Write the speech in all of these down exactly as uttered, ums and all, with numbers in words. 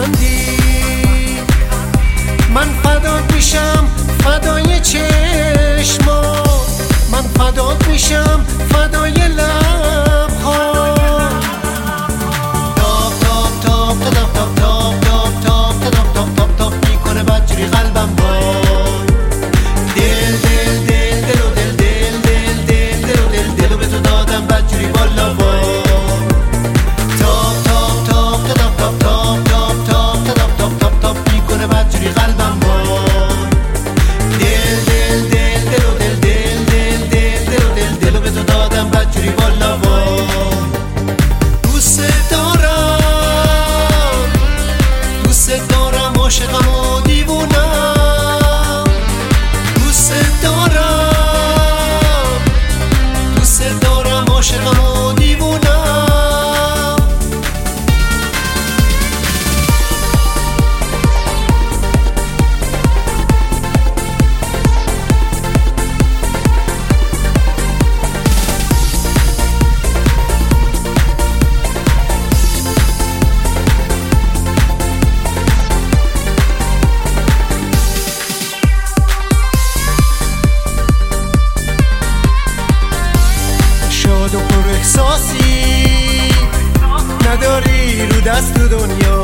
میخندی من فدات میشم فدای چشما من فدات میشم فدای لبها تاپ تاپ تاپ تاپ تاپ تاپ تاپ تاپ تاپ تاپ تاپ تاپ میکنه بدجوری قلبم وای دل دل دل دل و دل دل دل دل دل و دل دل و به تو دادم بدجوری والا وای تاپ تاپ تاپ تاپ تاپ تاپ تاپ تاپ تاپ تاپ تاپ تاپ میکنه بدجوری قلبم وای دل دل دل دل و دل دل دل دل دل و دل دل و به تو دادم بدجوری والا وای دوست دارم دوست دارم عاشقم و دیوونم دوست دارم دوست دارم عاشقم و دیوونم شاد و پر احساسی نداری رو دست دنیا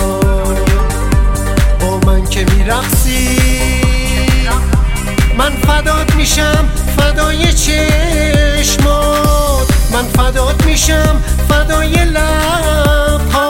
با من که میرقصی من فدات میشم فدای چشمات من فدات میشم فدای لبها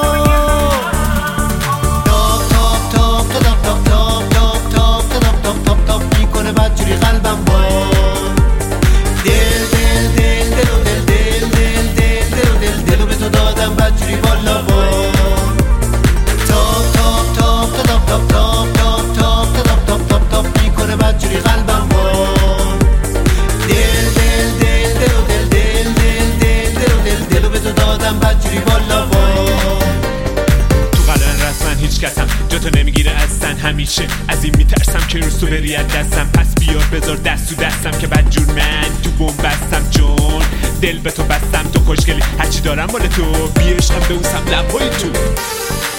تاپ تاپ تاپ تاپ تاپ تاپ تاپ تاپ تاپ تاپ تاپ تاپ میکنه بدجوری قلبم وای دل دل دل دل و دل دل دل دل دل و دل دل و به تو دادم بدجوری والا وای تاپ تاپ تاپ تاپ تاپ تاپ تاپ تاپ تاپ تاپ تاپ تاپ میکنه بدجوری قلبم وای دل دل دل دل و دل دل دل دل دل و دل دل و به تو دادم بدجوری والا وای تو قلن رسمن هیچ کسم جاتو نمیگیره اصلا همیشه از این میترسم که روز تو بری از دستم پس بیار بذار دست تو دستم که بدجور من تو بوم بستم جون دل به تو بستم تو خوشگلی هرچی دارم مال تو بی عشقم به اون سم لبهای تو